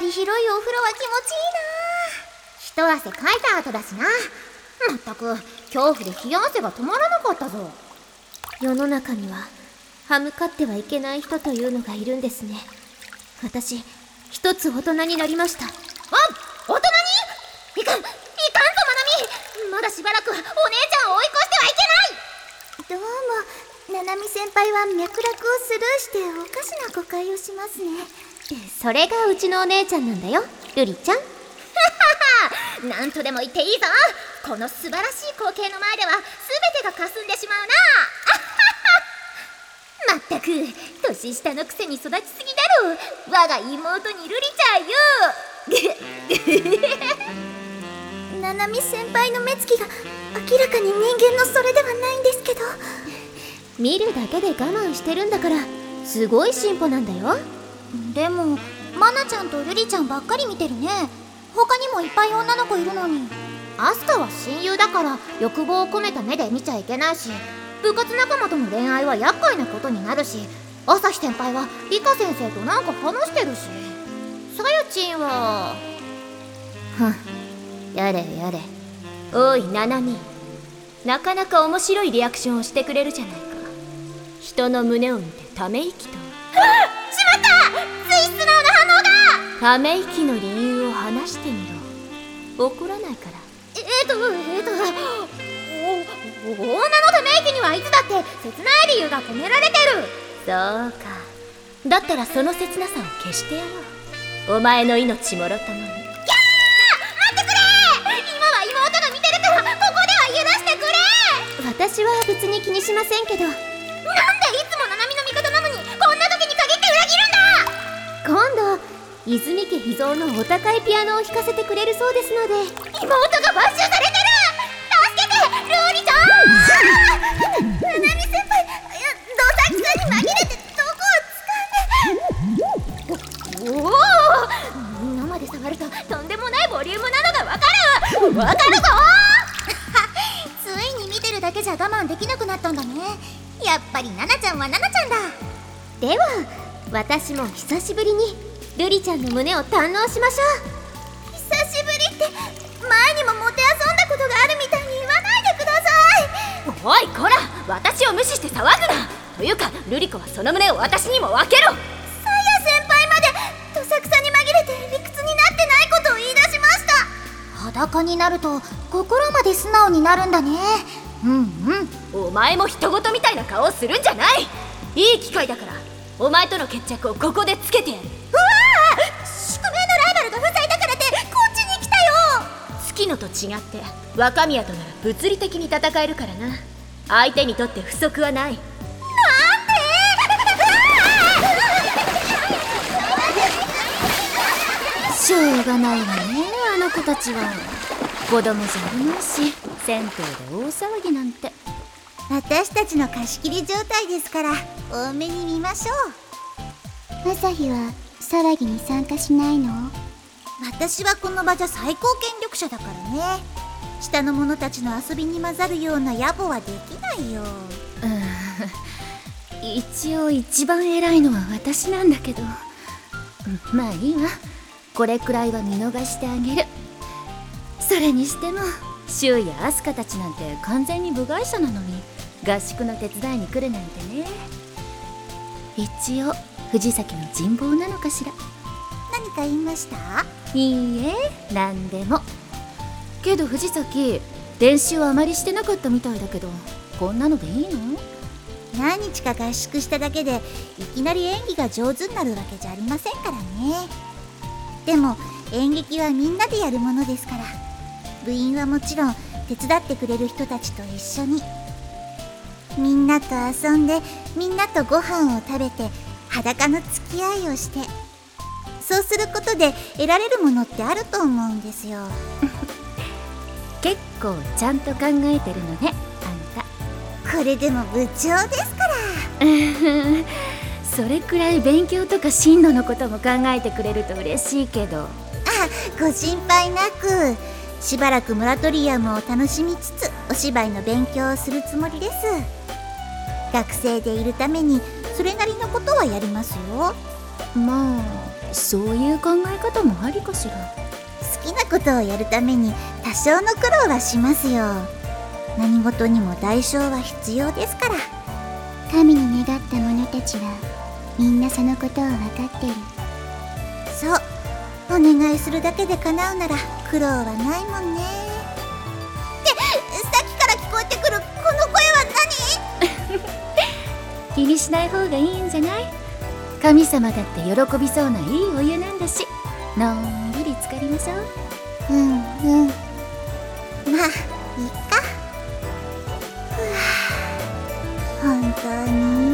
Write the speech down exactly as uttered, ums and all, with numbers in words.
り広いお風呂は気持ちいいな。一汗かいた後だしな。まったく恐怖で冷や汗が止まらなかったぞ。 世の中には歯向かってはいけない人というのがいるんですね。私一つ大人になりました。 あ、大人に？いかん、いかんぞまなみ。まだしばらくお姉ちゃんを追い越してはいけない。 どうも、ななみ先輩は脈絡をスルーしておかしな誤解をしますね。 それがうちのお姉ちゃんなんだよ、ルリちゃん。 なんとでも言っていいぞ。この素晴らしい光景の前では全てが霞んでしまうな。まったく年下のくせに育ちすぎだろ。我が妹にルリちゃんよ。 ななみ先輩の目つきが明らかに人間のそれではないんですけど。 見るだけで我慢してるんだからすごい進歩なんだよ。 でもマナちゃんとルリちゃんばっかり見てるね。他にもいっぱい女の子いるのに。 アスカは親友だから欲望を込めた目で見ちゃいけないし、部活仲間との恋愛は厄介なことになるし、朝日先輩は理科先生となんか話してるし、さやちんはふん、やれやれ。おいナナミ、なかなか面白いリアクションをしてくれるじゃないか。人の胸を見てため息と。 しまった！つい素直な反応が。 ため息の理由を話してみろ。怒らないから。 えーとえーとお女のため息にはいつだって切ない理由が込められてる。 そうか。だったらその切なさを消してやろう。お前の命もろともに。 キャー！待ってくれ！今は妹が見てるからここでは許してくれ。 私は別に気にしませんけど。 なんでいつもナナミの味方なのにこんな時に限って裏切るんだ。 今度泉家秘蔵のお高いピアノを弾かせてくれるそうですので。 妹が買収されてる。助けてルーリちゃん。 ななみ先輩、どさくさに紛れてどこを掴んで。 おお、生で触るととんでもないボリュームなのがわかる。わかるぞ。 ついに見てるだけじゃ我慢できなくなったんだね。やっぱりナナちゃんはナナちゃんだ。 では私も久しぶりにルリちゃんの胸を堪能しましょう。 久しぶりって前にももてあそんだことがあるみたいに言わないでください。 おいこら、私を無視して騒ぐな。というかルリ子はその胸を私にも分けろ。 さや先輩までどさくさに紛れて理屈になってないことを言い出しました。裸になると心まで素直になるんだね。うんうん。お前も人事みたいな顔をするんじゃない。いい機会だからお前との決着をここでつけてやる。 うわあ、宿命のライバルが不在だからってこっちに来たよ。 月野と違って若宮となら物理的に戦えるからな。相手にとって不足はない。しょうがないわね、あの子たちは。子供じゃあるまいし、銭湯で大騒ぎなんて。 私たちの貸し切り状態ですから多めに見ましょう。朝日は騒ぎに参加しないの？私はこの場じゃ最高権力者だからね。下の者たちの遊びに混ざるような野暮はできないよ。 うん、一応一番偉いのは私なんだけど、まあいいわ。これくらいは見逃してあげる。それにしてもシュウやアスカたちなんて完全に部外者なのに合宿の手伝いに来るなんてね。一応藤崎の人望なのかしら。 何か言いました？ いいえ、何でも。けど藤崎練習はあまりしてなかったみたいだけど、こんなのでいいの？ 何日か合宿しただけでいきなり演技が上手になるわけじゃありませんからね。でも演劇はみんなでやるものですから、部員はもちろん手伝ってくれる人たちと一緒にみんなと遊んで、みんなとご飯を食べて裸の付き合いをして、そうすることで得られるものってあると思うんですよ。 結構ちゃんと考えてるのね、あんた。これでも部長ですからそれくらい勉強とか進路のことも考えてくれると嬉しいけど。あ、 ご心配なく。しばらくモラトリアムを楽しみつつお芝居の勉強をするつもりです。学生でいるためにそれなりのことはやりますよ。 まあそういう考え方もありかしら。 好きなことをやるために多少の苦労はしますよ。何事にも代償は必要ですから。 神に願った者たちはみんなそのことを分かってる。 そう、お願いするだけで叶うなら苦労はないもんね。ってさっきから聞こえてくるこの声は何？気にしない方がいいんじゃない？神様だって喜びそうないいお湯なんだし、のんびり浸かりましょう。 うんうん、まあいいか。ふわ、本当に